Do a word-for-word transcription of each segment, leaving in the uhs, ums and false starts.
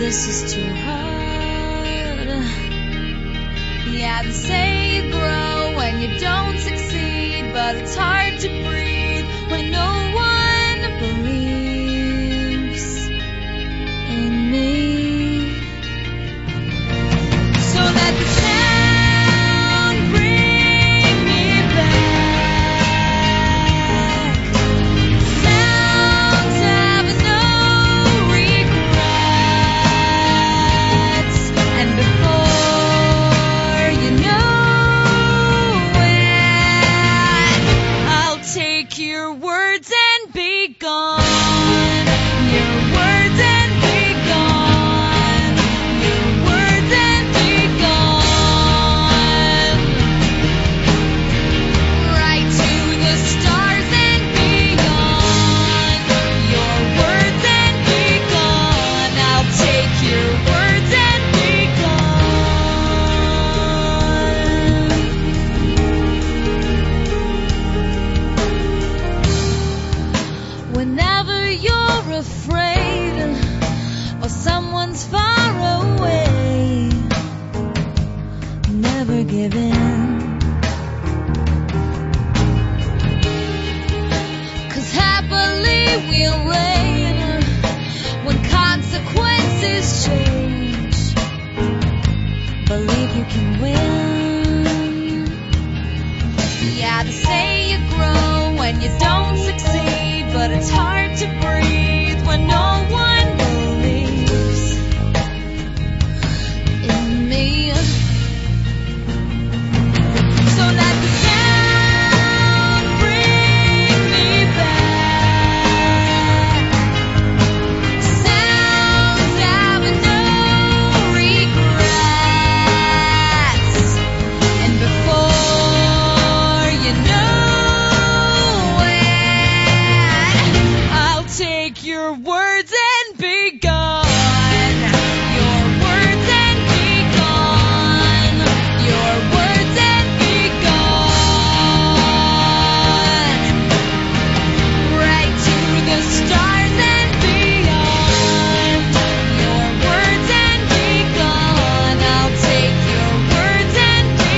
this is too hard. Yeah, they say you grow when you don't succeed, but it's hard to breathe when no one believes in me. So let the sound bring me back. Sounds have no regrets, and before you know it, I'll take your words and be gone. Your words and be gone. Your words and be gone. Right to the stars and beyond. Your words and be gone. I'll take your words and be gone. Whenever you're afraid or someone's far away, never give in. 'Cause happily we'll reign when consequences change. Believe you can win. Yeah, they say you grow when you don't succeed, but it's hard to breathe when no one believes in me. So let the sound bring me back. Sounds have no regrets, and before you know it, I'll take your words and be gone. Your words and be gone. Your words and be gone. Right to the stars and beyond. Your words and be gone. I'll take your words and be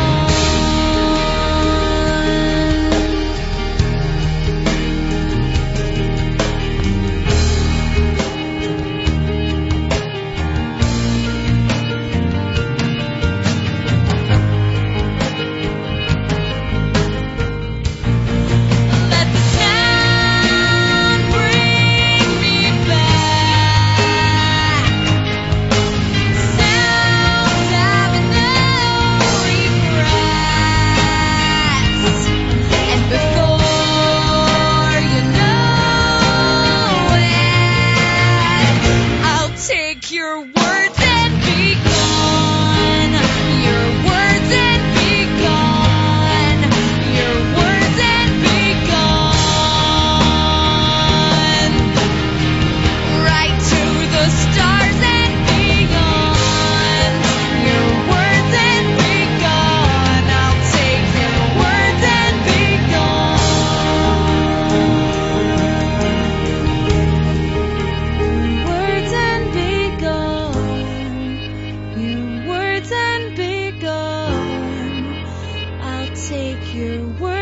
Let the sound bring me back. Sounds have no regrets, and before you know it, I'll take your words and be gone. Your words and be gone. Your words and be gone. Right to the stars and beyond. Your words and be gone. I'll take your words and be gone. Words and be gone. Your words and be gone. I'll take your words.